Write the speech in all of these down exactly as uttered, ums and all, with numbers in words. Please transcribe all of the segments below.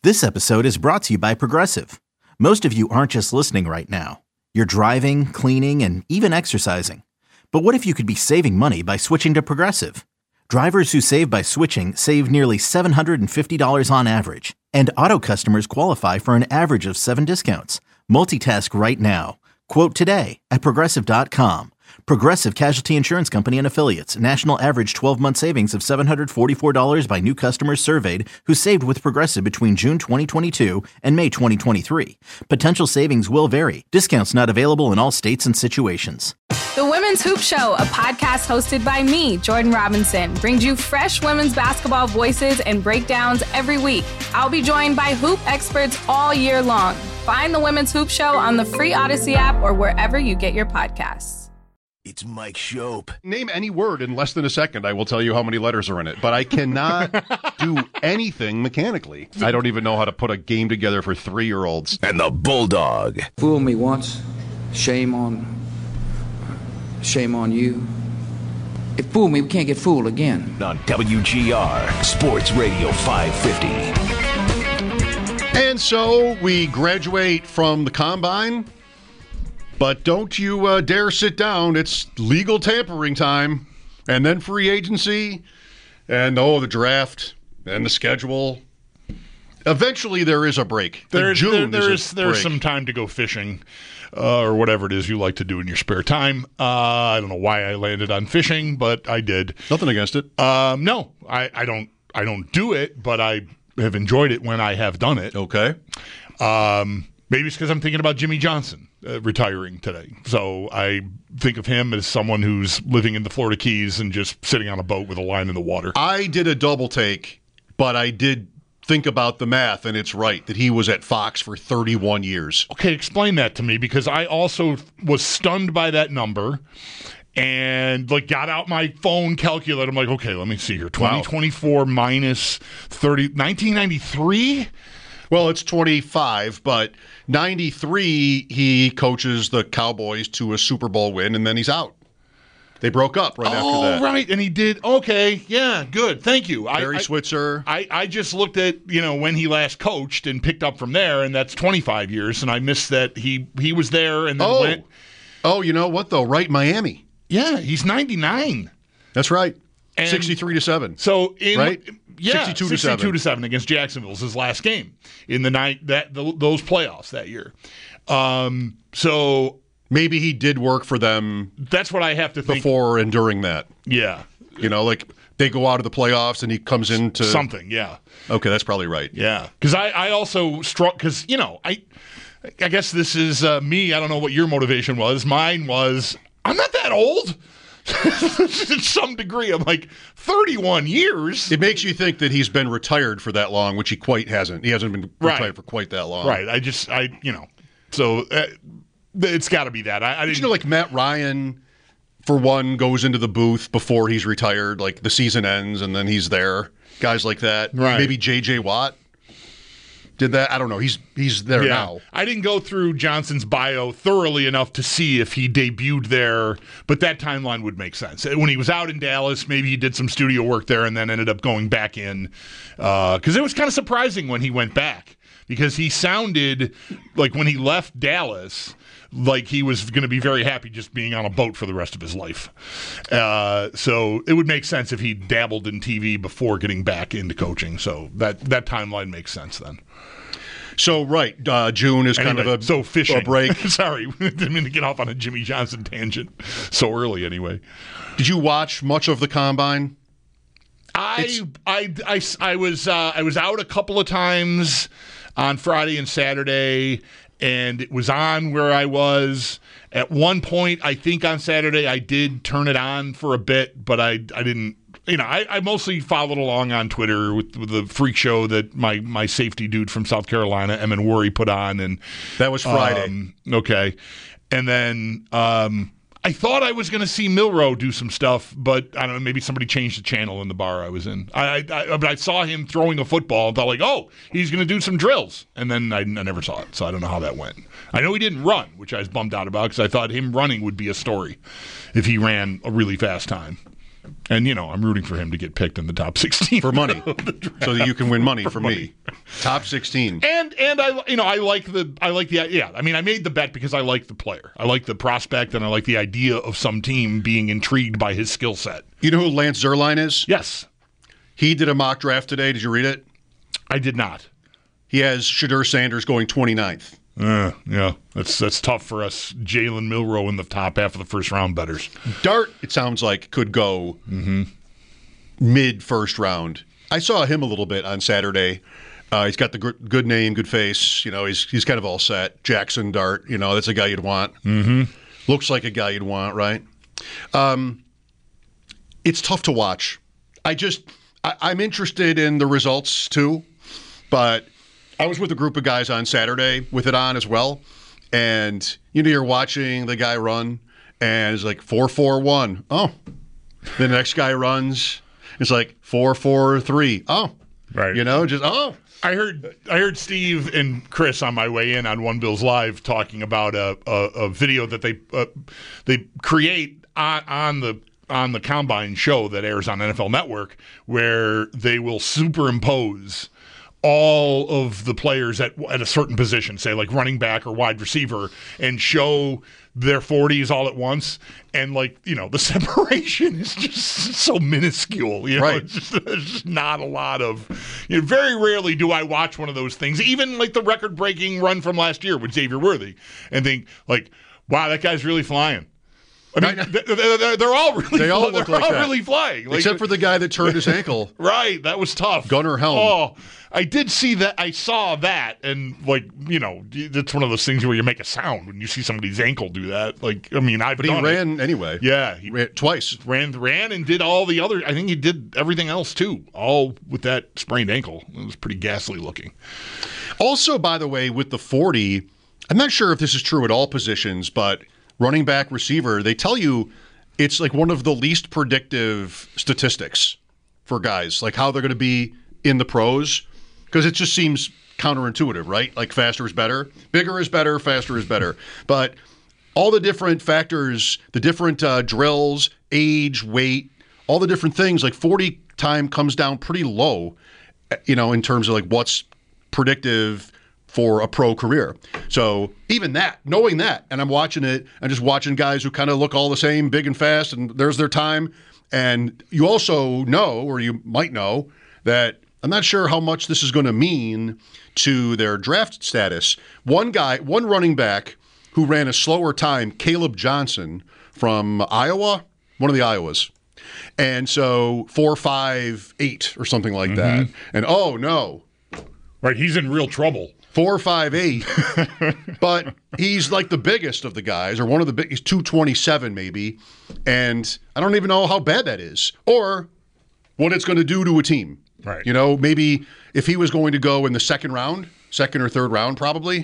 This episode is brought to you by Progressive. Most of you aren't just listening right now. You're driving, cleaning, and even exercising. But what if you could be saving money by switching to Progressive? Drivers who save by switching save nearly seven hundred fifty dollars on average. And auto customers qualify for an average of seven discounts. Multitask right now. Quote today at Progressive dot com. Progressive Casualty Insurance Company and Affiliates. National average twelve-month savings of seven hundred forty-four dollars by new customers surveyed who saved with Progressive between June twenty twenty-two and May twenty twenty-three. Potential savings will vary. Discounts not available in all states and situations. The Women's Hoop Show, a podcast hosted by me, Jordan Robinson, brings you fresh women's basketball voices and breakdowns every week. I'll be joined by hoop experts all year long. Find the Women's Hoop Show on the free Odyssey app or wherever you get your podcasts. It's Mike Shope. Name any word in less than a second. I will tell you how many letters are in it. But I cannot do anything mechanically. I don't even know how to put a game together for three-year-olds. And the Bulldog. Fool me once, shame on, shame on you. If fool me, we can't get fooled again. On W G R, Sports Radio five fifty. And so we graduate from the Combine. But don't you uh, dare sit down. It's legal tampering time. And then free agency. And, oh, the draft. And the schedule. Eventually there is a break. The There's, June there, is there's, a there's break. some time to go fishing uh, or whatever it is you like to do in your spare time. Uh, I don't know why I landed on fishing, but I did. Nothing against it. Um, no, I, I don't I don't do it, but I have enjoyed it when I have done it. Okay. Um, maybe it's because I'm thinking about Jimmy Johnson uh, retiring today. So I think of him as someone who's living in the Florida Keys and just sitting on a boat with a line in the water. I did a double take, but I did think about the math, and it's right that he was at Fox for thirty-one years. Okay, explain that to me, because I also was stunned by that number and like got out my phone calculator. I'm like, okay, let me see here. twenty twenty-four wow. minus thirty, nineteen ninety-three? Well, it's twenty-five, but ninety-three, he coaches the Cowboys to a Super Bowl win, and then he's out. They broke up right oh, after that. Oh, right, and he did. Okay, yeah, good. Thank you. Barry I, Switzer. I, I just looked at, you know, when he last coached and picked up from there, and that's twenty-five years, and I missed that he, he was there and then oh. went. Oh, you know what, though? Right, Miami. Yeah, he's ninety-nine. That's right. And sixty-three to seven. So in right? Yeah, sixty-two to seven. sixty-two to seven against Jacksonville's his last game in the night that the, those playoffs that year. Um, so maybe he did work for them. That's what I have to think before and during that. Yeah, you know, like they go out of the playoffs and he comes into something. Yeah. Okay, that's probably right. Yeah, because I, I also struck because you know I I guess this is uh, me. I don't know what your motivation was. Mine was I'm not that old. To some degree, I'm like thirty-one years. It makes you think that he's been retired for that long, which he quite hasn't. He hasn't been right. retired for quite that long. Right. I just, I, you know, so uh, it's got to be that. I, I didn't you know, like Matt Ryan, for one, goes into the booth before he's retired. Like the season ends and then he's there. Guys like that. Right. Maybe J J Watt did that. I don't know. He's he's there yeah. now. I didn't go through Johnson's bio thoroughly enough to see if he debuted there, but that timeline would make sense. When he was out in Dallas, maybe he did some studio work there and then ended up going back in. Because uh, it was kind of surprising when he went back, because he sounded like when he left Dallas like he was going to be very happy just being on a boat for the rest of his life. Uh, so it would make sense if he dabbled in T V before getting back into coaching. So that, that timeline makes sense then. So, right, uh, June is anyway, kind of a, so fishing. a break. Sorry, didn't mean to get off on a Jimmy Johnson tangent so early anyway. Did you watch much of the Combine? I, I, I, I, was, uh, I was out a couple of times on Friday and Saturday, and it was on where I was. At one point, I think on Saturday, I did turn it on for a bit, but I, I didn't. You know, I, I mostly followed along on Twitter with, with the freak show that my, my safety dude from South Carolina, Emin Worry, put on, and that was Friday. Um, okay, and then um, I thought I was going to see Milroe do some stuff, but I don't know. Maybe somebody changed the channel in the bar I was in. I, I but I saw him throwing a football and thought like, oh, he's going to do some drills, and then I, I never saw it, so I don't know how that went. I know he didn't run, which I was bummed out about because I thought him running would be a story if he ran a really fast time. And, you know, I'm rooting for him to get picked in the top sixteen. For money. So that you can win money for, for me. money. Top sixteen. And and I you know, I like the I like the yeah, I mean I made the bet because I like the player. I like the prospect and I like the idea of some team being intrigued by his skill set. You know who Lance Zierlein is? Yes. He did a mock draft today. Did you read it? I did not. He has Shadur Sanders going twenty-ninth. Uh, yeah, that's that's tough for us. Jalen Milroe in the top half of the first round betters. Dart, it sounds like, could go mm-hmm. mid first round. I saw him a little bit on Saturday. Uh, he's got the good, good name, good face. You know, he's he's kind of all set. Jackson Dart, you know, that's a guy you'd want. Mm-hmm. Looks like a guy you'd want, right? Um, it's tough to watch. I just, I, I'm interested in the results too, but I was with a group of guys on Saturday with it on as well, and you know, you're watching the guy run, and it's like four four one. Oh, the next guy runs, it's like four four three. Oh, right. You know, just oh. I heard I heard Steve and Chris on my way in on One Bills Live talking about a a, a video that they uh, they create on, on the on the Combine show that airs on N F L Network, where they will superimpose all of the players at at a certain position, say like running back or wide receiver, and show their forties all at once. And, like, you know, the separation is just so minuscule. You know, right. It's just, there's just not a lot of, you know, very rarely do I watch one of those things, even like the record-breaking run from last year with Xavier Worthy, and think, like, wow, that guy's really flying. I mean, they're, they're, they're all really, they all they're look like all that. really flying. Like, except for the guy that turned his ankle. Right, that was tough. Gunnar Helm. Oh, I did see that. I saw that, and, like, you know, it's one of those things where you make a sound when you see somebody's ankle do that. Like, I mean, I've but he done ran it. anyway. Yeah, he ran twice. Ran, ran, and did all the other. I think he did everything else too, all with that sprained ankle. It was pretty ghastly looking. Also, by the way, with the forty, I'm not sure if this is true at all positions, but running back, receiver, they tell you it's like one of the least predictive statistics for guys, like how they're going to be in the pros, because it just seems counterintuitive, right? Like faster is better, bigger is better, faster is better. But all the different factors, the different uh, drills, age, weight, all the different things, like forty time comes down pretty low, you know, in terms of like what's predictive for a pro career. So even that, knowing that, and I'm watching it, I'm just watching guys who kind of look all the same, big and fast, and there's their time. And you also know, or you might know, that I'm not sure how much this is going to mean to their draft status. One guy, one running back who ran a slower time, Caleb Johnson from Iowa, one of the Iowas. And so four, five, eight or something like mm-hmm. that. And oh no. Right, he's in real trouble. Four, five, eight, but he's like the biggest of the guys, or one of the big. He's two twenty-seven maybe, and I don't even know how bad that is, or what it's going to do to a team. Right. You know, maybe if he was going to go in the second round, second or third round, probably.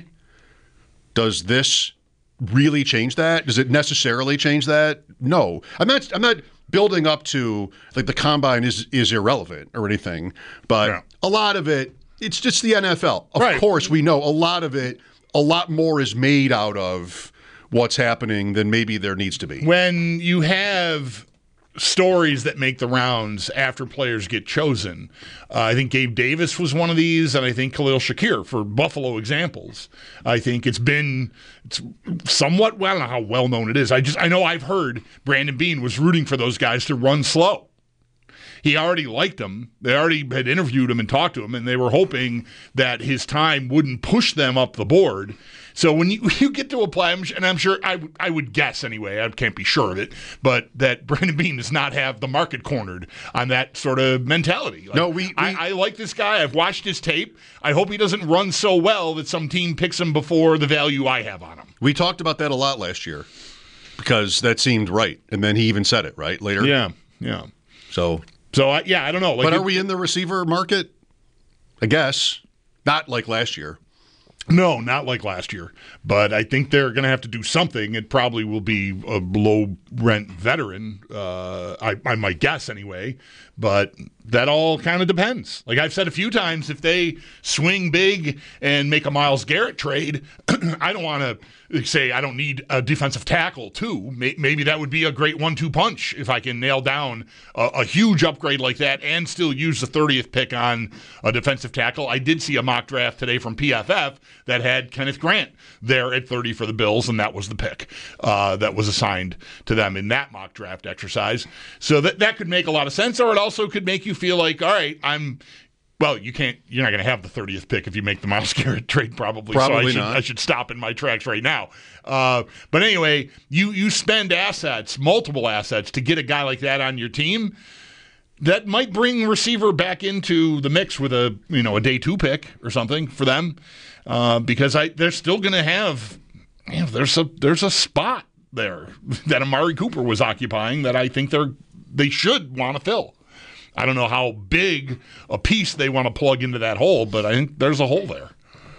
Does this really change that? Does it necessarily change that? No, I'm not. I'm not building up to like the combine is is irrelevant or anything, but yeah. a lot of it. It's just the N F L. Of right. course, we know a lot of it, a lot more is made out of what's happening than maybe there needs to be. When you have stories that make the rounds after players get chosen, uh, I think Gabe Davis was one of these, and I think Khalil Shakir for Buffalo examples. I think it's been it's somewhat, well, I don't know how well known it is. I just I know I've heard Brandon Beane was rooting for those guys to run slow. He already liked him. They already had interviewed him and talked to him, and they were hoping that his time wouldn't push them up the board. So when you, you get to apply, and I'm sure, I, I would guess anyway, I can't be sure of it, but that Brandon Beane does not have the market cornered on that sort of mentality. Like, no, we, we I, I like this guy. I've watched his tape. I hope he doesn't run so well that some team picks him before the value I have on him. We talked about that a lot last year because that seemed right, and then he even said it, right, later? Yeah, yeah. So... So, uh, yeah, I don't know. Like, but are it, we in the receiver market? I guess. Not like last year. No, not like last year. But I think they're going to have to do something. It probably will be a low-rent veteran, uh, I, I might guess anyway. But that all kind of depends. Like I've said a few times, if they swing big and make a Myles Garrett trade, I don't want to say I don't need a defensive tackle too. Maybe that would be a great one two punch if I can nail down a, a huge upgrade like that and still use the thirtieth pick on a defensive tackle. I did see a mock draft today from P F F that had Kenneth Grant there at thirty for the Bills, and that was the pick uh, that was assigned to them in that mock draft exercise. So that, that could make a lot of sense, or it also could make you feel like, all right, I'm well, you can't you're not going to have the thirtieth pick if you make the Myles Garrett trade, probably. Probably so I should, not. I should stop in my tracks right now. Uh, but anyway, you you spend assets, multiple assets, to get a guy like that on your team. That might bring receiver back into the mix with a you know a day two pick or something for them, uh, because I they're still going to have you know, there's a there's a spot there that Amari Cooper was occupying that I think they're they should want to fill. I don't know how big a piece they want to plug into that hole, but I think there's a hole there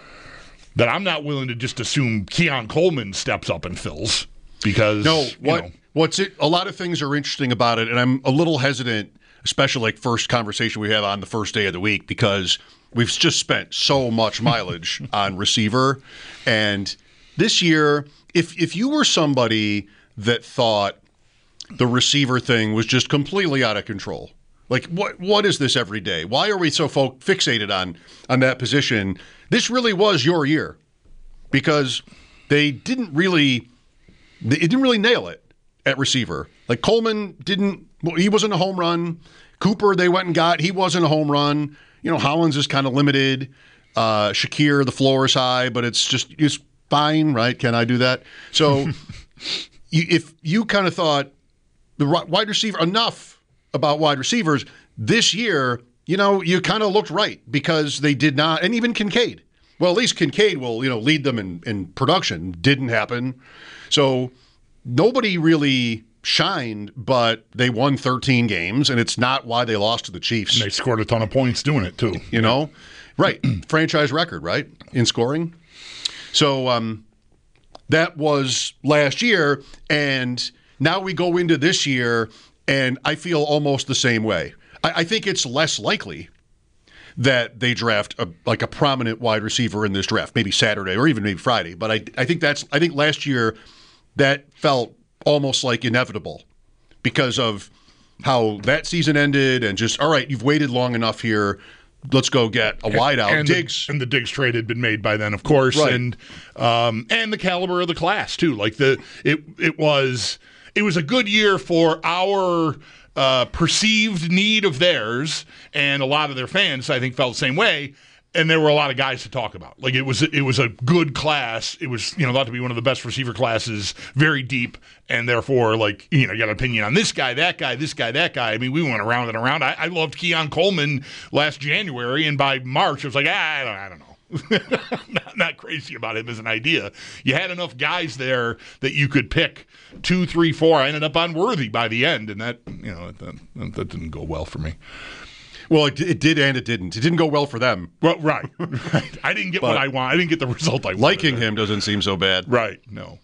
that I'm not willing to just assume Keon Coleman steps up and fills because No, what you know, what's it? A lot of things are interesting about it, and I'm a little hesitant, especially like first conversation we have on the first day of the week, because we've just spent so much mileage on receiver, and this year, if if you were somebody that thought the receiver thing was just completely out of control. Like, what what is this every day? Why are we so fo- fixated on on that position? This really was your year because they didn't really they didn't really nail it at receiver. Like Coleman didn't he wasn't a home run. Cooper they went and got he wasn't a home run. You know, Hollins is kind of limited. Uh, Shakir, the floor is high, but it's just it's fine, right? Can I do that? So you, if you kind of thought the wide receiver enough about wide receivers this year, you know, you kind of looked right because they did not, and even Kincaid. Well, at least Kincaid will, you know, lead them in, in production. Didn't happen. So nobody really shined, but they won thirteen games, and it's not why they lost to the Chiefs. and they scored a ton of points doing it too. You know? Right. Franchise record, right? In scoring. So um, that was last year, and now we go into this year, and I feel almost the same way. I, I think it's less likely that they draft a, like a prominent wide receiver in this draft, maybe Saturday or even maybe Friday. But I, I think that's I think last year that felt almost like inevitable because of how that season ended and just, all right, you've waited long enough here. Let's go get a wideout. And Diggs. the, and the Diggs trade had been made by then, of course, Right. and um, and the caliber of the class too. Like the it it was it was a good year for our uh, perceived need of theirs, and a lot of their fans, I think, felt the same way. And there were a lot of guys to talk about. Like it was, it was a good class. It was, you know, thought to be one of the best receiver classes, very deep, and therefore, like, you know, you got an opinion on this guy, that guy, this guy, that guy. I mean, we went around and around. I, I loved Keon Coleman last January, and by March, it was like, ah, I don't, I don't know. not, not crazy about him as an idea. You had enough guys there that you could pick two, three, four. I ended up on Worthy by the end, and that, you know, that, that didn't go well for me. Well, it, it did and it didn't. It didn't go well for them. Well, right. right. I didn't get But what I want. I didn't get the result I wanted. Liking him doesn't seem so bad. Right. No.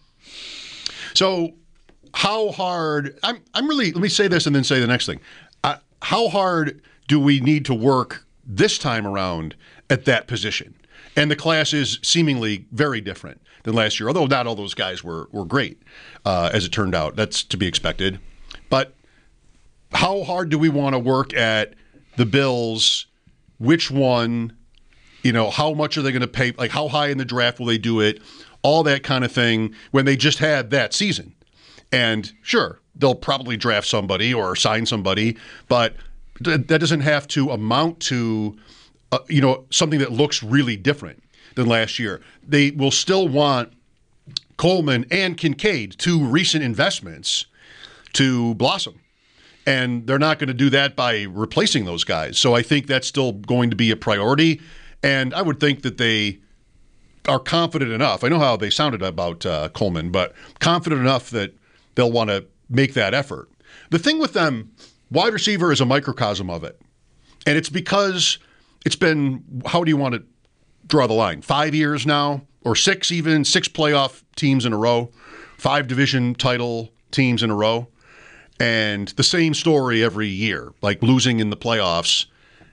So how hard, I'm, I'm really, let me say this and then say the next thing. Uh, how hard do we need to work this time around at that position? And the class is seemingly very different than last year, although not all those guys were, were great, uh, as it turned out. That's to be expected. But how hard do we want to work at the Bills? Which one, you know, how much are they going to pay? Like, how high in the draft will they do it? All that kind of thing when they just had that season. And sure, they'll probably draft somebody or sign somebody, but th- that doesn't have to amount to, uh, you know, something that looks really different than last year. They will still want Coleman and Kincaid, two recent investments, to blossom. And they're not going to do that by replacing those guys. So I think that's still going to be a priority. And I would think that they are confident enough. I know how they sounded about uh, Coleman, but confident enough that they'll want to make that effort. The thing with them, wide receiver is a microcosm of it. And it's because it's been, how do you want to draw the line? Five years now, or six even, six playoff teams in a row, five division title teams in a row, and the same story every year, like losing in the playoffs.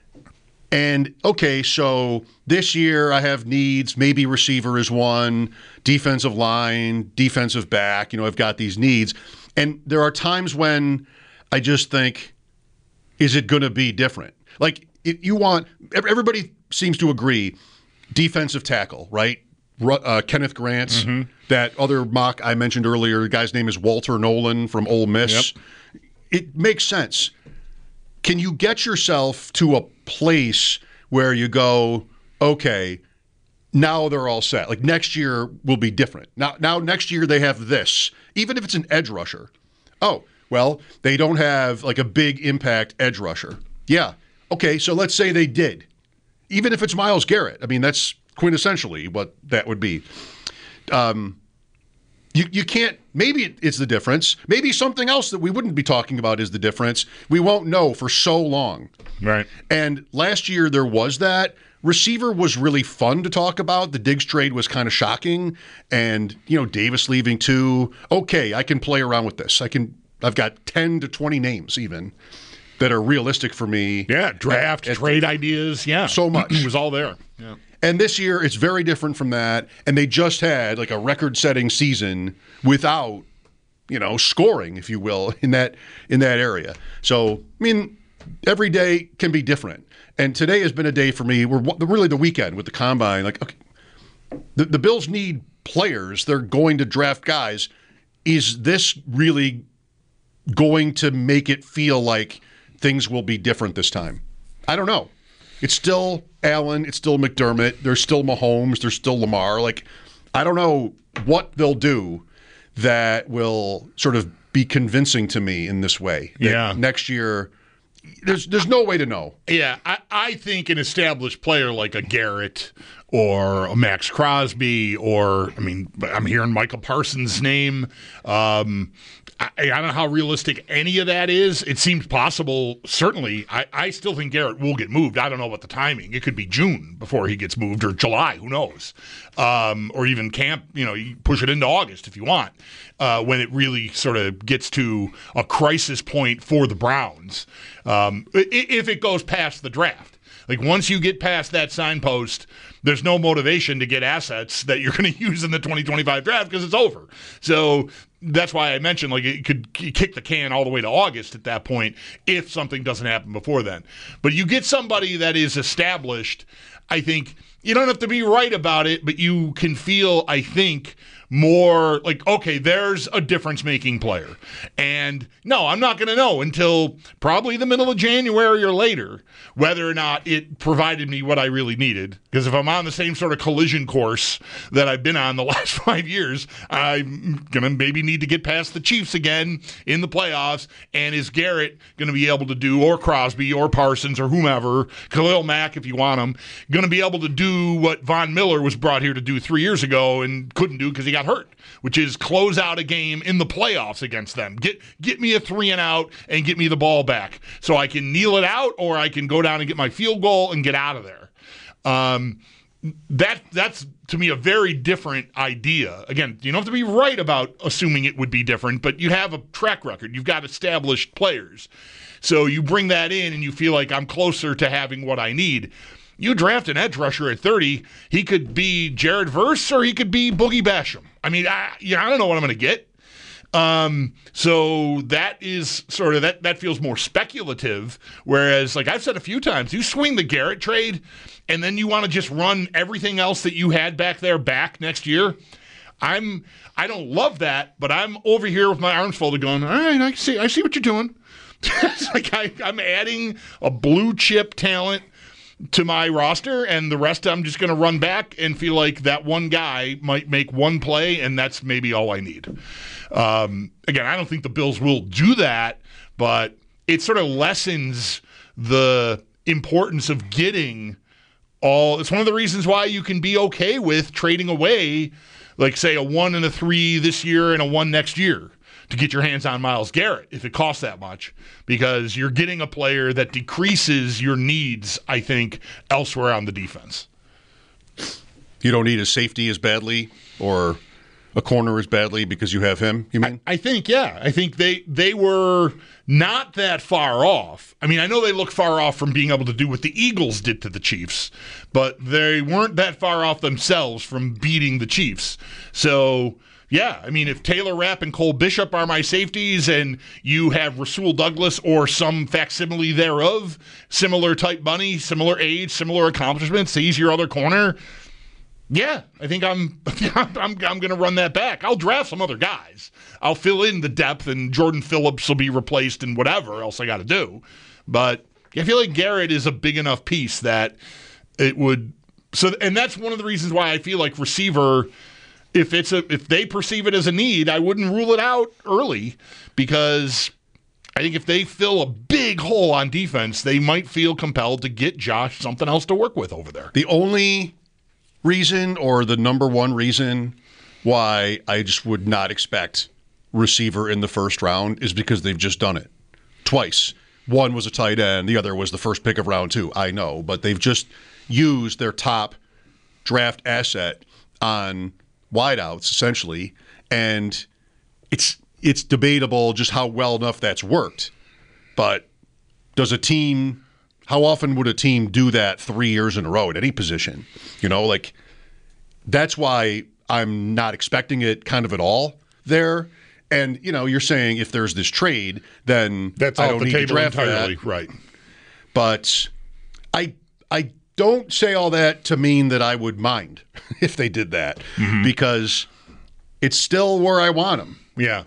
And, okay, so this year I have needs. Maybe receiver is one, defensive line, defensive back. You know, I've got these needs. And there are times when I just think, is it going to be different? Like, if you want – everybody seems to agree, defensive tackle, right? Uh, Kenneth Grant, mm-hmm. that other mock I mentioned earlier, the guy's name is Walter Nolan from Ole Miss. Yep. It makes sense. Can you get yourself to a place where you go, okay, now they're all set? Like next year will be different. Now, now next year they have this, even if it's an edge rusher. Oh, well, they don't have like a big impact edge rusher. Yeah. Okay, so let's say they did. Even if it's Myles Garrett. I mean, that's quintessentially what that would be. Um, you you can't, maybe it's the difference. Maybe something else that we wouldn't be talking about is the difference. We won't know for so long. Right. And last year there was that. Receiver was really fun to talk about. The Diggs trade was kind of shocking. And, you know, Davis leaving too. Okay, I can play around with this. I can, I've got ten to twenty names even that are realistic for me. Yeah, draft, at, at, trade ideas. Yeah. So much. It was all there. Yeah. And this year, it's very different from that. And they just had like a record-setting season without, you know, scoring, if you will, in that in that area. So, I mean, every day can be different. And today has been a day for me. We're really the weekend with the combine. Like, okay, the, the Bills need players. They're going to draft guys. Is this really going to make it feel like things will be different this time? I don't know. It's still Allen. It's still McDermott. There's still Mahomes. There's still Lamar. Like, I don't know what they'll do that will sort of be convincing to me in this way. Yeah. Next year, there's there's no way to know. Yeah, I, I think an established player like a Garrett or a Max Crosby or, I mean, I'm hearing Michael Parsons' name. Um, I, I don't know how realistic any of that is. It seems possible, certainly. I, I still think Garrett will get moved. I don't know about the timing. It could be June before he gets moved or July, who knows. Um, or even camp, you know, you push it into August if you want, uh, when it really sort of gets to a crisis point for the Browns, um, if it goes past the draft. Like, once you get past that signpost, there's no motivation to get assets that you're going to use in the twenty twenty-five draft because it's over. So that's why I mentioned, like, it could kick the can all the way to August at that point if something doesn't happen before then. But you get somebody that is established, I think you don't have to be right about it, but you can feel, I think, more like, okay, there's a difference-making player. And no, I'm not going to know until probably the middle of January or later whether or not it provided me what I really needed. Because if I'm on the same sort of collision course that I've been on the last five years, I'm going to maybe need to get past the Chiefs again in the playoffs. And is Garrett going to be able to do, or Crosby or Parsons or whomever, Khalil Mack if you want him, going to be able to do what Von Miller was brought here to do three years ago and couldn't do because he got hurt, which is close out a game in the playoffs against them. Get get me a three and out and get me the ball back so I can kneel it out or I can go down and get my field goal and get out of there. Um, that that's to me a very different idea. Again, you don't have to be right about assuming it would be different, but you have a track record. You've got established players. So you bring that in and you feel like I'm closer to having what I need. You draft an edge rusher at thirty, he could be Jared Verse or he could be Boogie Basham. I mean, I, yeah, I don't know what I'm going to get. Um, so that is sort of, that, that feels more speculative. Whereas, like I've said a few times, you swing the Garrett trade and then you want to just run everything else that you had back there back next year. I'm, I don't love that, but I'm over here with my arms folded going, all right, I see, I see what you're doing. It's like I, I'm adding a blue chip talent to my roster, and the rest I'm just going to run back and feel like that one guy might make one play, and that's maybe all I need. Um, again, I don't think the Bills will do that, but it sort of lessens the importance of getting all. It's one of the reasons why you can be okay with trading away, like, say, a one and a three this year and a one next year to get your hands on Myles Garrett if it costs that much, because you're getting a player that decreases your needs, I think, elsewhere on the defense. You don't need a safety as badly or a corner as badly because you have him, you mean? I, I think, yeah. I think they they were not that far off. I mean, I know they look far off from being able to do what the Eagles did to the Chiefs, but they weren't that far off themselves from beating the Chiefs. So, yeah, I mean, if Taylor Rapp and Cole Bishop are my safeties and you have Rasul Douglas or some facsimile thereof, similar type money, similar age, similar accomplishments, he's your other corner, yeah, I think I'm I'm I'm going to run that back. I'll draft some other guys. I'll fill in the depth, and Jordan Phillips will be replaced and whatever else I got to do. But I feel like Garrett is a big enough piece that it would. So, and that's one of the reasons why I feel like receiver, if it's a if they perceive it as a need, I wouldn't rule it out early, because I think if they fill a big hole on defense, they might feel compelled to get Josh something else to work with over there. The only reason, or the number one reason why I just would not expect receiver in the first round, is because they've just done it twice. One was a tight end, the other was the first pick of round two, I know, but they've just used their top draft asset on wideouts, essentially, and it's it's debatable just how well enough that's worked. But does a team... How often would a team do that three years in a row at any position? You know, like, that's why I'm not expecting it kind of at all there. And, you know, you're saying if there's this trade, then that's I off don't the need table to draft entirely, that. right? But I I don't say all that to mean that I would mind if they did that, mm-hmm. because it's still where I want them. Yeah.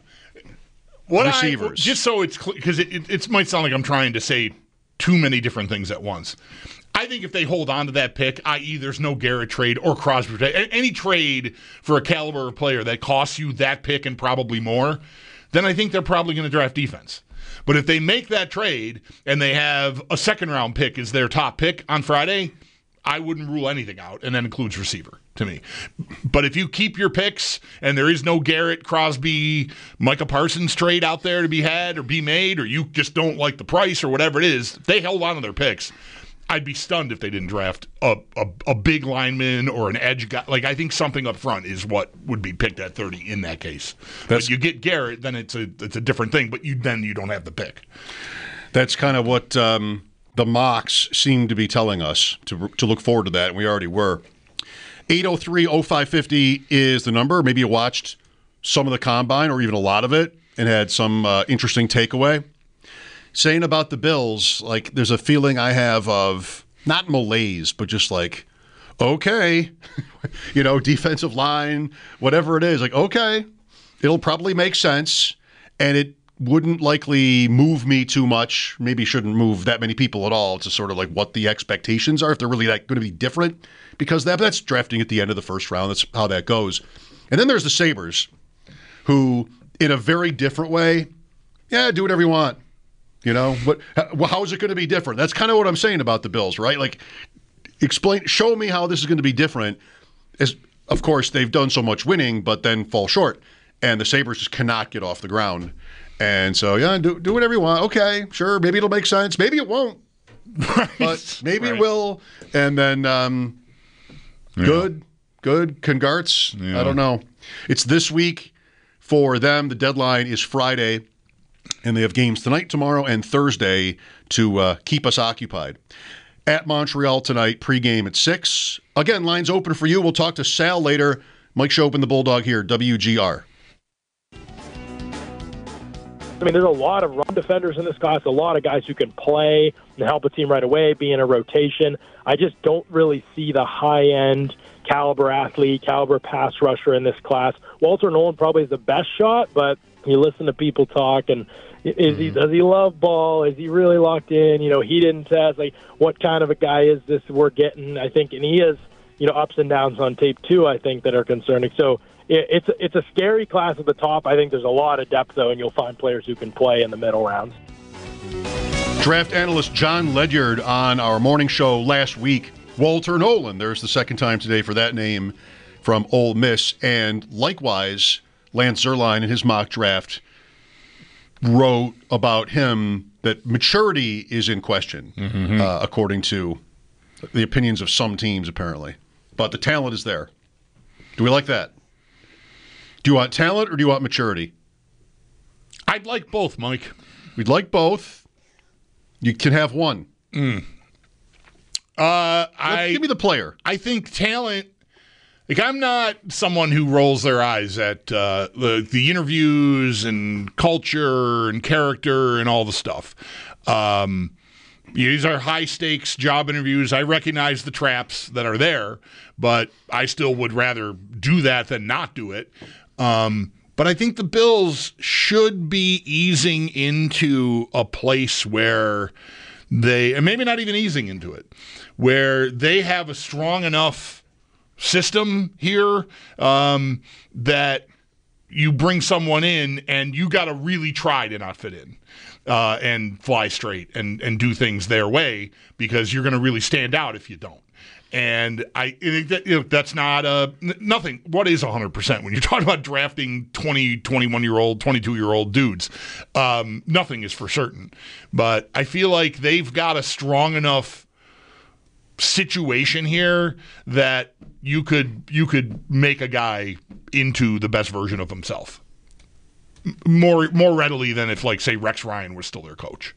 What Receivers. I, just so it's clear, because it, it, it might sound like I'm trying to say too many different things at once. I think if they hold on to that pick, that is there's no Garrett trade or Crosby trade, any trade for a caliber of player that costs you that pick and probably more, then I think they're probably going to draft defense. But if they make that trade and they have a second-round pick as their top pick on Friday, I wouldn't rule anything out, and that includes receiver to me. But if you keep your picks and there is no Garrett, Crosby, Micah Parsons trade out there to be had or be made, or you just don't like the price or whatever it is, if they held on to their picks, I'd be stunned if they didn't draft a, a, a big lineman or an edge guy. Like, I think something up front is what would be picked at thirty in that case. That's, but you get Garrett, then it's a it's a different thing, but you then you don't have the pick. That's kind of what um, the mocks seem to be telling us, to to look forward to that, and we already were. eight oh three oh five fifty is the number. Maybe you watched some of the combine or even a lot of it and had some uh, interesting takeaway. Saying about the Bills, like, there's a feeling I have of not malaise, but just like, okay, you know, defensive line, whatever it is, like, okay, it'll probably make sense, and it wouldn't likely move me too much. Maybe shouldn't move that many people at all to sort of like what the expectations are, if they're really like going to be different, because that that's drafting at the end of the first round. That's how that goes. And then there's the Sabres, who, in a very different way, yeah, do whatever you want. You know, but how is it going to be different? That's kind of what I'm saying about the Bills, right? Like, explain, show me how this is going to be different. As, of course, they've done so much winning, but then fall short, and the Sabres just cannot get off the ground. And so, yeah, do do whatever you want. Okay, sure, maybe it'll make sense. Maybe it won't, right. but maybe right. it will. And then, um, yeah. good, good, congrats. Yeah. I don't know. It's this week for them. The deadline is Friday. And they have games tonight, tomorrow, and Thursday to uh, keep us occupied. At Montreal tonight, pregame at six. Again, lines open for you. We'll talk to Sal later. Mike Schopen, the Bulldog here, W G R. I mean, there's a lot of run defenders in this class, a lot of guys who can play and help a team right away, be in a rotation. I just don't really see the high-end caliber athlete, caliber pass rusher in this class. Walter Nolan probably is the best shot, but you listen to people talk, and is he does he love ball? Is he really locked in? You know, he didn't test. Like, what kind of a guy is this we're getting? I think, and he has, you know, ups and downs on tape too, I think, that are concerning. So it, it's it's a scary class at the top. I think there's a lot of depth though, and you'll find players who can play in the middle rounds. Draft analyst John Ledyard on our morning show last week. Walter Nolan, there's the second time today for that name, from Ole Miss, and likewise, Lance Zierlein in his mock draft wrote about him that maturity is in question, mm-hmm. uh, according to the opinions of some teams, apparently. but the talent is there. Do we like that? Do you want talent or do you want maturity? I'd like both, Mike. We'd like both. You can have one. Mm. Uh, I give me the player. I think talent. Like, I'm not someone who rolls their eyes at uh, the the interviews and culture and character and all the stuff. Um, these are high stakes job interviews. I recognize the traps that are there, but I still would rather do that than not do it. Um, but I think the Bills should be easing into a place where they, and maybe not even easing into it, where they have a strong enough system here um, that you bring someone in and you got to really try to not fit in uh, and fly straight and, and do things their way, because you're going to really stand out if you don't. And I think that, you know, that's not a nothing. What is one hundred percent when you're talking about drafting twenty, twenty-one-year-old, twenty-two-year-old dudes? Um, nothing is for certain. But I feel like they've got a strong enough situation here that you could you could make a guy into the best version of himself more more readily than if, like, say, Rex Ryan was still their coach.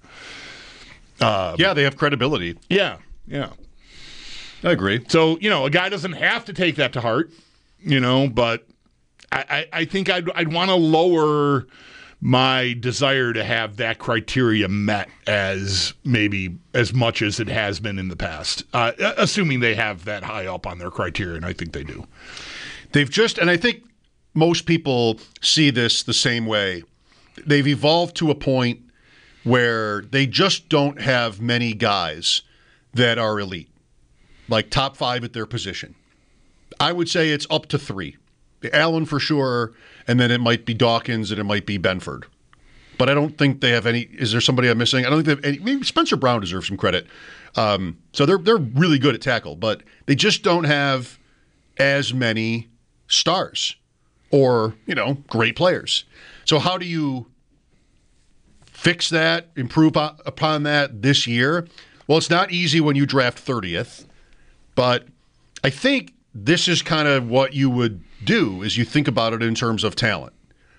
Uh, yeah, they have credibility. Yeah, yeah. I agree. So, you know, a guy doesn't have to take that to heart, you know, but I, I, I think I'd, I'd want to lower my desire to have that criteria met as maybe as much as it has been in the past, uh, assuming they have that high up on their criteria, and I think they do. They've just, and I think most people see this the same way. They've evolved to a point where they just don't have many guys that are elite, like top five at their position. I would say it's up to three. Allen for sure, and then it might be Dawkins and it might be Benford. But I don't think they have any. Is there somebody I'm missing? I don't think they have any. Maybe Spencer Brown deserves some credit. Um, so they're they're really good at tackle, but they just don't have as many stars or, you know, great players. So how do you fix that, improve upon that this year? Well, it's not easy when you draft thirtieth. But I think this is kind of what you would do, is you think about it in terms of talent.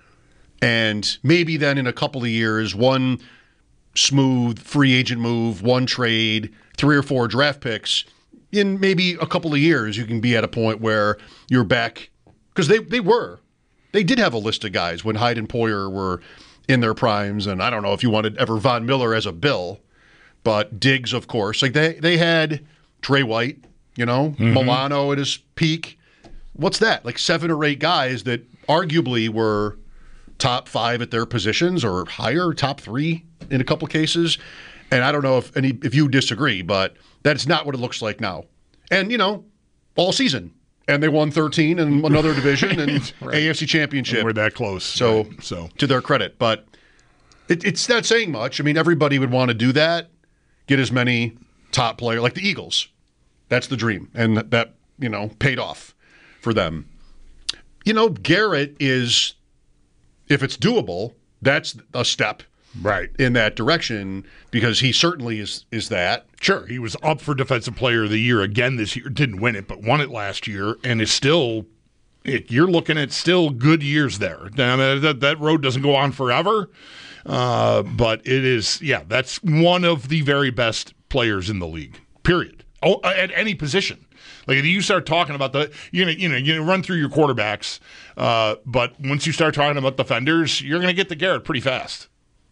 And maybe then in a couple of years, one smooth free agent move, one trade, three or four draft picks, in maybe a couple of years you can be at a point where you're back. Because they, they were. They did have a list of guys when Hyde and Poyer were in their primes. And I don't know if you wanted ever Von Miller as a Bill, but Diggs, of course. Like they, they had Trey White. You know, mm-hmm. Milano at his peak. What's that? Like seven or eight guys that arguably were top five at their positions or higher, top three in a couple cases. And I don't know if any if you disagree, but that's not what it looks like now. And, you know, all season. And they won thirteen in another division and right. A F C Championship. And we're that close. So, right. so to their credit. But it, it's not saying much. I mean, everybody would want to do that, get as many top players, like the Eagles. That's the dream, and that, you know, paid off for them. You know, Garrett is, if it's doable, that's a step right in that direction, because he certainly is is that. Sure, he was up for Defensive Player of the Year again this year. Didn't win it, but won it last year, and is still, it, you're looking at still good years there. I mean, that, that road doesn't go on forever, uh, but it is, yeah, that's one of the very best players in the league, period. Oh, at any position. Like, if you start talking about the, you know, you know, you run through your quarterbacks, uh, but once you start talking about defenders, you're going to get to Garrett pretty fast.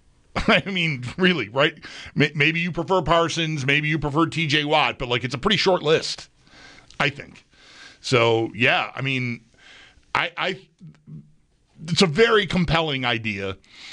I mean, really, right? Maybe you prefer Parsons, maybe you prefer T J Watt, but, like, it's a pretty short list, I think. So, yeah, I mean, I, I it's a very compelling idea.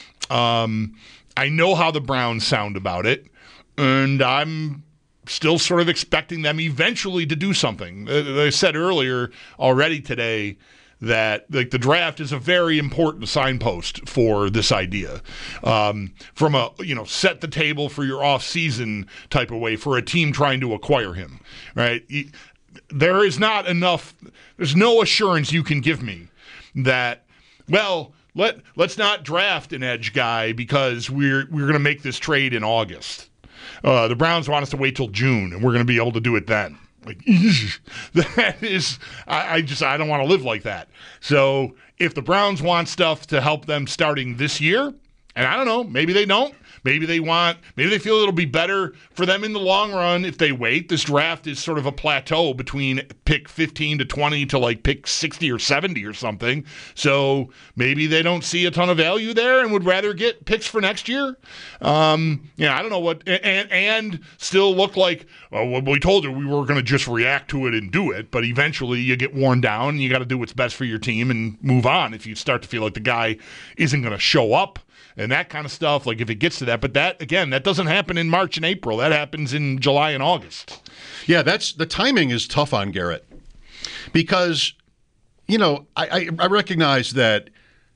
Um, I know how the Browns sound about it, and I'm still sort of expecting them eventually to do something. I said earlier already today that, like, the draft is a very important signpost for this idea. Um, from a, you know, set the table for your off-season type of way for a team trying to acquire him, right? There is not enough, there's no assurance you can give me that, well, let, let's not draft an edge guy because we're we're going to make this trade in August. Uh, the Browns want us to wait till June, and we're going to be able to do it then. Like, that is, I, I just, I don't want to live like that. So if the Browns want stuff to help them starting this year, and I don't know, maybe they don't. Maybe they want, maybe they feel it'll be better for them in the long run if they wait. This draft is sort of a plateau between pick fifteen to twenty to like pick sixty or seventy or something. So maybe they don't see a ton of value there and would rather get picks for next year. Um, yeah, I don't know what, and, and still look like, well, we told you we were going to just react to it and do it, but eventually you get worn down and you got to do what's best for your team and move on if you start to feel like the guy isn't going to show up. And that kind of stuff, like if it gets to that. But that, again, that doesn't happen in March and April. That happens in July and August. Yeah, that's the timing is tough on Garrett. Because, you know, I, I, I recognize that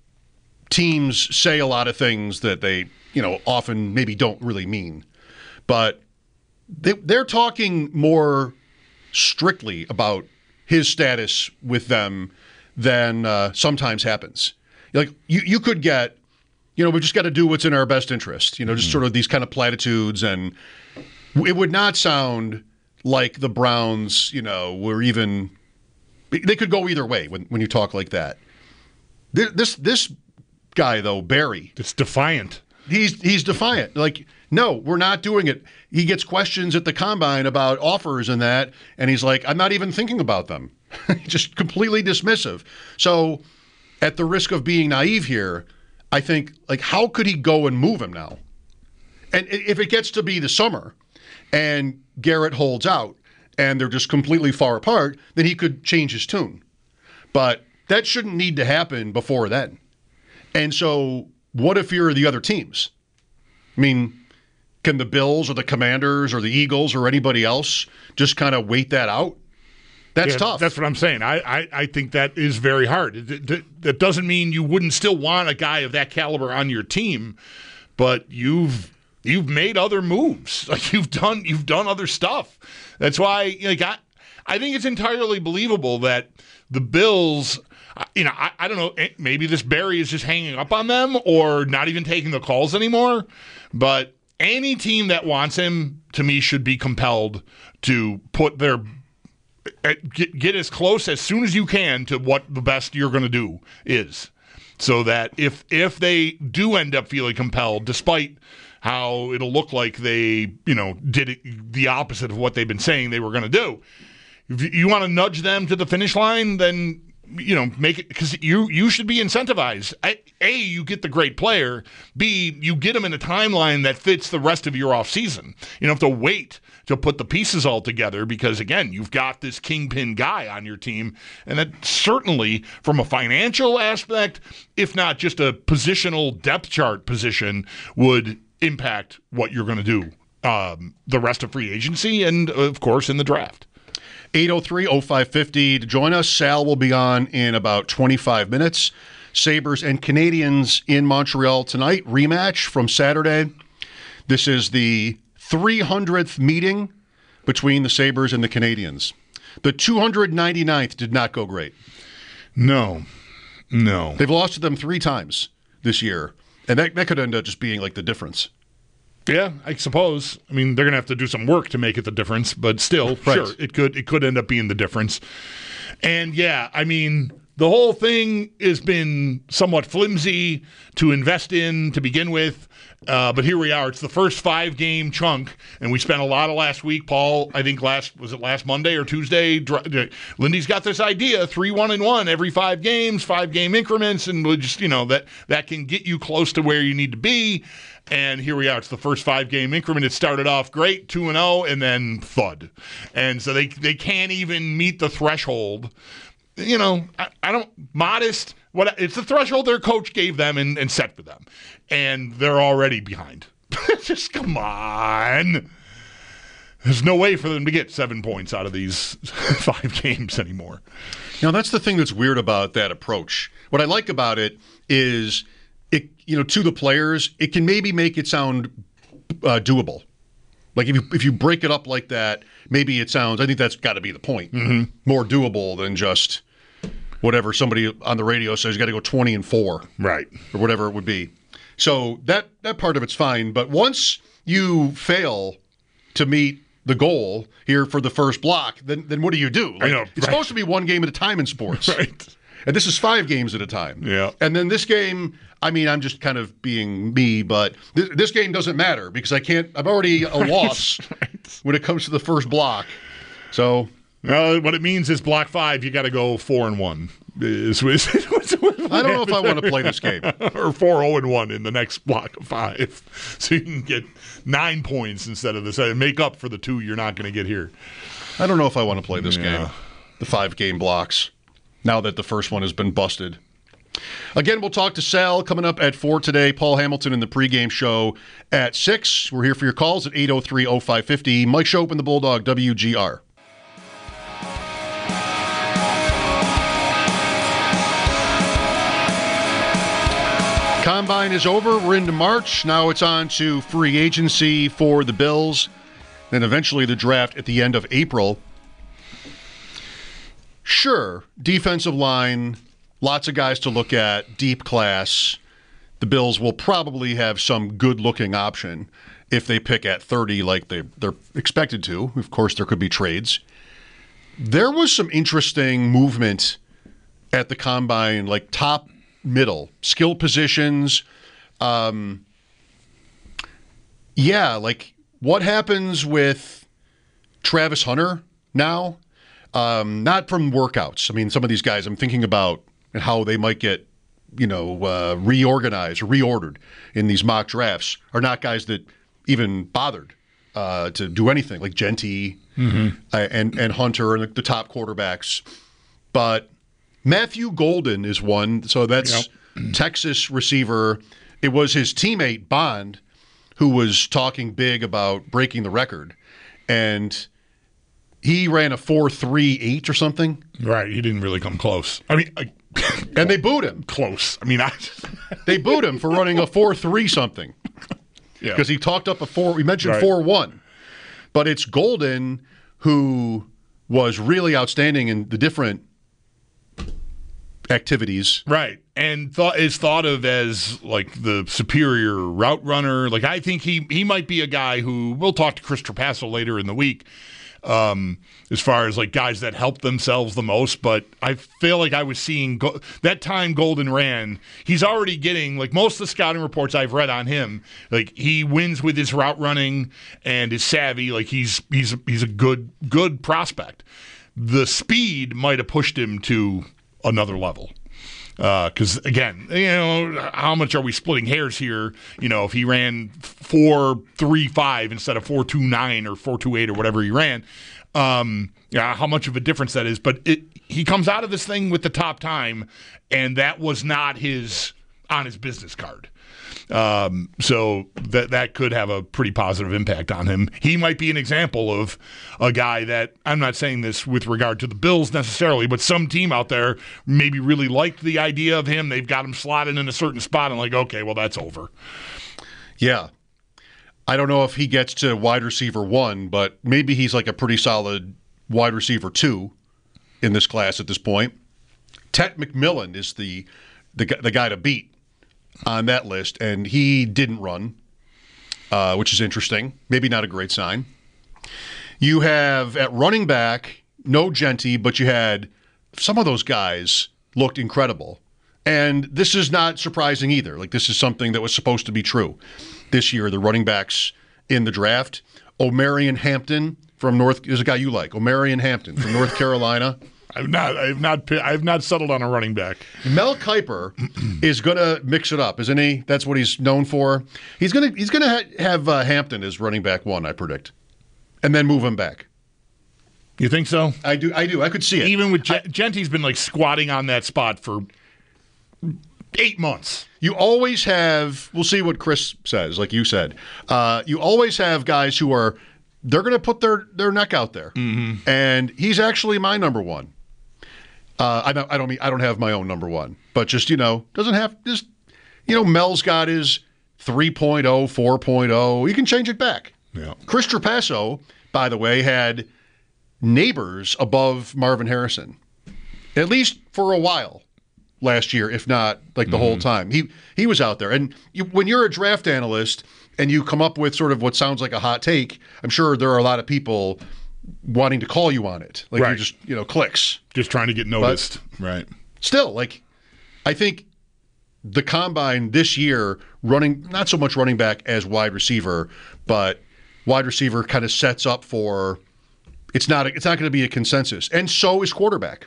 teams say a lot of things that they, you know, often maybe don't really mean. But they, they're talking more strictly about his status with them than uh, sometimes happens. Like, you, you could get, you know, we just got to do what's in our best interest, you know, just mm-hmm. sort of these kind of platitudes. And it would not sound like the Browns, you know, were even, they could go either way when, when you talk like that. This, this, this guy, though, Barry. It's defiant. He's, he's defiant. Like, no, we're not doing it. He gets questions at the combine about offers and that, and he's like, I'm not even thinking about them. Just completely dismissive. So at the risk of being naive here, I think, like, how could he go and move him now? And if it gets to be the summer and Garrett holds out and they're just completely far apart, then he could change his tune. But that shouldn't need to happen before then. And so what if you're the other teams? I mean, can the Bills or the Commanders or the Eagles or anybody else just kind of wait that out? That's yeah, tough. That's what I'm saying. I, I, I think that is very hard. That, that doesn't mean you wouldn't still want a guy of that caliber on your team, but you've you've made other moves. Like you've done you've done other stuff. That's why like I, I think it's entirely believable that the Bills, you know, I, I don't know, maybe this Barry is just hanging up on them or not even taking the calls anymore, but any team that wants him, to me, should be compelled to put their Get, get as close as soon as you can to what the best you're going to do is, so that if if they do end up feeling compelled, despite how it'll look like they, you know, did it, the opposite of what they've been saying they were going to do, if you want to nudge them to the finish line, then, you know, make it, because you you should be incentivized. A, you get the great player. B, you get them in a timeline that fits the rest of your offseason. You don't have to wait to put the pieces all together because, again, you've got this kingpin guy on your team. And that certainly, from a financial aspect, if not just a positional depth chart position, would impact what you're going to do um, the rest of free agency and, of course, in the draft. eight oh three oh five fifty to join us. Sal will be on in about twenty-five minutes. Sabres and Canadiens in Montreal tonight. Rematch from Saturday. This is the three hundredth meeting between the Sabres and the Canadiens. The two hundred ninety-ninth did not go great. No. No. They've lost to them three times this year, and that, that could end up just being like the difference. Yeah, I suppose. I mean, they're going to have to do some work to make it the difference, but still, right. Sure, it could it could end up being the difference. And yeah, I mean, the whole thing has been somewhat flimsy to invest in to begin with, uh, but here we are. It's the first five-game chunk, and we spent a lot of last week. Paul, I think last was it last Monday or Tuesday? Lindy's got this idea: three one and one every five games, five-game increments, and we'll just you know that that can get you close to where you need to be. And here we are. It's the first five-game increment. It started off great, two and oh, and then thud. And so they they can't even meet the threshold. You know, I, I don't modest. What it's the threshold their coach gave them and, and set for them, and they're already behind. Just come on. There's no way for them to get seven points out of these five games anymore. Now that's the thing that's weird about that approach. What I like about it is, it you know, to the players, it can maybe make it sound uh, doable. Like if you if you break it up like that, maybe it sounds. I think that's got to be the point. Mm-hmm. More doable than just whatever somebody on the radio says you got to go twenty and four, right, or whatever it would be. So that that part of it's fine. But once you fail to meet the goal here for the first block, then then what do you do? Like, I know, it's right. supposed to be one game at a time in sports. Right. And this is five games at a time. Yeah. And then this game, I mean, I'm just kind of being me, but th- this game doesn't matter because I can't, I'm already a loss right. when it comes to the first block. So. Uh, what it means is block five, you got to go four and one. Is, is, is, I don't know if I want to play this game. Or four zero and one in the next block of five. So you can get nine points instead of this. Make up for the two you're not going to get here. I don't know if I want to play this yeah. game. The five game blocks. Now that the first one has been busted. Again, we'll talk to Sal coming up at four today. Paul Hamilton in the pregame show at six. We're here for your calls at eight oh three oh five five oh. Mike Schopp and the Bulldog, W G R. Combine is over. We're into March. Now it's on to free agency for the Bills. Then eventually the draft at the end of April. Sure, defensive line, lots of guys to look at, deep class. The Bills will probably have some good-looking option if they pick at thirty like they, they're expected to. Of course, there could be trades. There was some interesting movement at the Combine, like top, middle, skill positions. Um, yeah, like what happens with Travis Hunter now? Um, not from workouts. I mean, some of these guys I'm thinking about and how they might get, you know, uh, reorganized or reordered in these mock drafts are not guys that even bothered uh, to do anything, like Genty mm-hmm. uh, and, and Hunter and the, the top quarterbacks. But Matthew Golden is one. So that's yep. Texas receiver. It was his teammate, Bond, who was talking big about breaking the record. And he ran a four three eight or something. Right. He didn't really come close. I mean, I, and they booed him. Close. I mean, I, they booed him for running a four three something. Yeah. Because he talked up a four. We mentioned right. four one. But it's Golden who was really outstanding in the different activities. Right. And thought is thought of as like the superior route runner. Like I think he he might be a guy who we'll talk to Chris Trapasso later in the week. Um, as far as like guys that help themselves the most, but I feel like I was seeing go- that time Golden ran. He's already getting like most of the scouting reports I've read on him. Like he wins with his route running and his savvy. Like he's he's he's a good good prospect. The speed might have pushed him to another level. Because, uh, again, you know, how much are we splitting hairs here? You know, if he ran four three five instead of four two nine or four two eight or whatever he ran, um, yeah, how much of a difference that is. But it, he comes out of this thing with the top time, and that was not his on his business card. Um, so that that could have a pretty positive impact on him. He might be an example of a guy that, I'm not saying this with regard to the Bills necessarily, but some team out there maybe really liked the idea of him. They've got him slotted in a certain spot and like, okay, well, that's over. Yeah. I don't know if he gets to wide receiver one, but maybe he's like a pretty solid wide receiver two in this class at this point. Tet McMillan is the the, the guy to beat on that list, and he didn't run, uh, which is interesting. Maybe not a great sign. You have at running back, no Genty, but you had some of those guys looked incredible. And this is not surprising either. Like, this is something that was supposed to be true this year, the running backs in the draft. Omarion Hampton from North, is a guy you like, Omarion Hampton from North Carolina. I've not, I've not, I've not settled on a running back. Mel Kiper is going to mix it up, isn't he? That's what he's known for. He's going to, he's going to ha- have uh, Hampton as running back one, I predict, and then move him back. You think so? I do. I do. I could see it. Even with Gen- Genty's been like squatting on that spot for eight months. You always have. We'll see what Chris says. Like you said, uh, you always have guys who are. They're going to put their their neck out there, mm-hmm. and he's actually my number one. Uh, I don't. I don't mean. I don't have my own number one, but just you know, doesn't have just. You know, Mel's got his three point oh, four point oh. You can change it back. Yeah. Chris Trapasso, by the way, had Neighbors above Marvin Harrison, at least for a while. last year, if not like the mm-hmm. whole time. He he was out there. And you, when you're a draft analyst and you come up with sort of what sounds like a hot take, I'm sure there are a lot of people wanting to call you on it. Like, right. you just, you know, clicks. Just trying to get noticed. But right. Still, like, I think the combine this year, running, not so much running back as wide receiver, but wide receiver kind of sets up for, it's not, it's not going to be a consensus. And so is quarterback.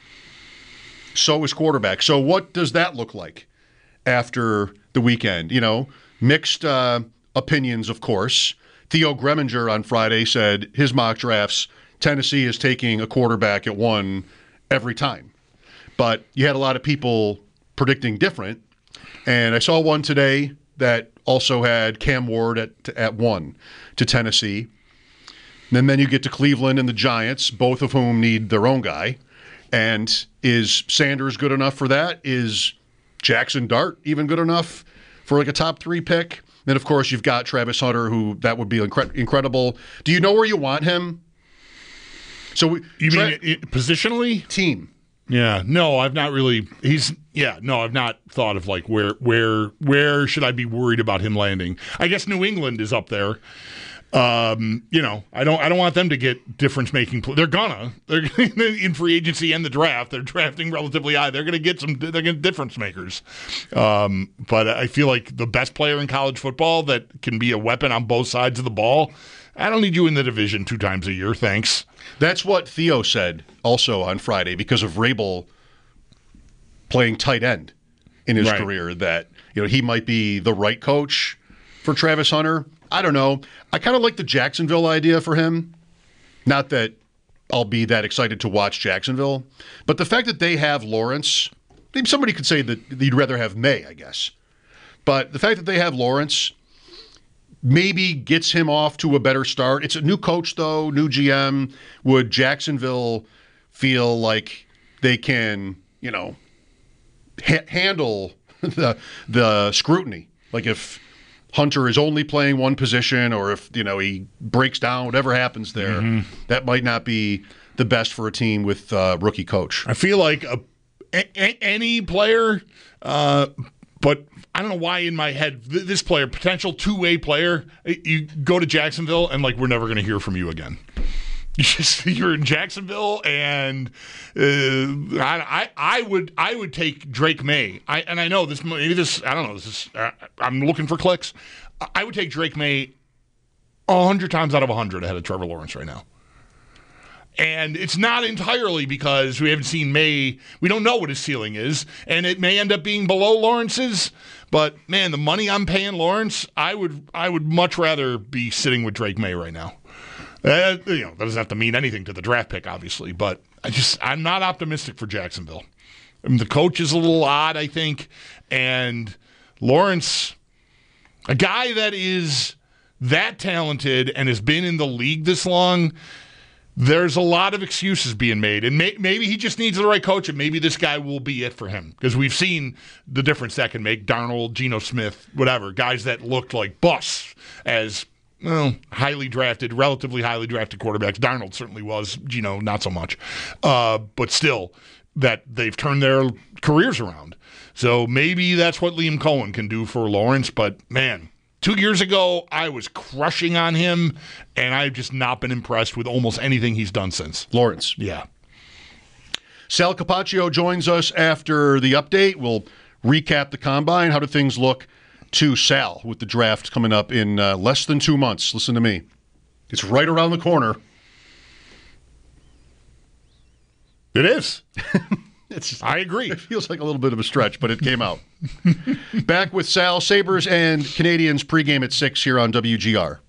So is quarterback. So what does that look like after the weekend? You know, mixed uh, opinions, of course. Theo Greminger on Friday said his mock drafts, Tennessee is taking a quarterback at one every time. But you had a lot of people predicting different. And I saw one today that also had Cam Ward at at one to Tennessee. And then you get to Cleveland and the Giants, both of whom need their own guy. And is Sanders good enough for that? Is Jackson Dart even good enough for like a top three pick? Then, of course, you've got Travis Hunter, who that would be incre- incredible. Do you know where you want him? So we, You tra- mean it, positionally? Team. Yeah. No, I've not really. He's yeah. No, I've not thought of like where where where should I be worried about him landing? I guess New England is up there. Um, you know, I don't I don't want them to get difference making. Pl- they're gonna. They're in free agency and the draft. They're drafting relatively high. They're gonna get some. They're gonna difference makers. Um, but I feel like the best player in college football that can be a weapon on both sides of the ball. I don't need you in the division two times a year. Thanks. That's what Theo said also on Friday because of Rabel playing tight end in his right. career, that, you know, he might be the right coach for Travis Hunter. I don't know. I kind of like the Jacksonville idea for him. Not that I'll be that excited to watch Jacksonville, but the fact that they have Lawrence, maybe somebody could say that you'd rather have May, I guess. But the fact that they have Lawrence maybe gets him off to a better start. It's a new coach, though, new G M. Would Jacksonville feel like they can, you know, ha- handle the the scrutiny? Like if Hunter is only playing one position, or if, you know, he breaks down, whatever happens there, mm-hmm. that might not be the best for a team with uh, rookie coach. I feel like a, a, any player, uh, but I don't know why in my head, this player, potential two-way player, you go to Jacksonville and like, we're never going to hear from you again. You just, you're in Jacksonville, and uh, I, I, I would, I would take Drake May. I, and I know this, maybe this, I don't know. This is, uh, I'm looking for clicks. I would take Drake May a hundred times out of a hundred ahead of Trevor Lawrence right now. And it's not entirely because we haven't seen May. We don't know what his ceiling is, and it may end up being below Lawrence's. But man, the money I'm paying Lawrence, I would, I would much rather be sitting with Drake May right now. Uh, you know, that doesn't have to mean anything to the draft pick, obviously, but I just, I'm not optimistic for Jacksonville. I mean, the coach is a little odd, I think, and Lawrence, a guy that is that talented and has been in the league this long, there's a lot of excuses being made, and may, maybe he just needs the right coach, and maybe this guy will be it for him, because we've seen the difference that can make. Darnold, Geno Smith, whatever, guys that looked like busts as well, highly drafted, relatively highly drafted quarterbacks. Darnold certainly was, Geno not so much, uh, but still, that they've turned their careers around. So maybe that's what Liam Cohen can do for Lawrence, but man, two years ago, I was crushing on him, and I've just not been impressed with almost anything he's done since. Lawrence. Yeah. Sal Capaccio joins us after the update. We'll recap the combine. How do things look to Sal with the draft coming up in uh, less than two months? Listen to me. It's right around the corner. It is. It's, I agree. It feels like a little bit of a stretch, but it came out. Back with Sal. Sabres and Canadians pregame at six here on W G R.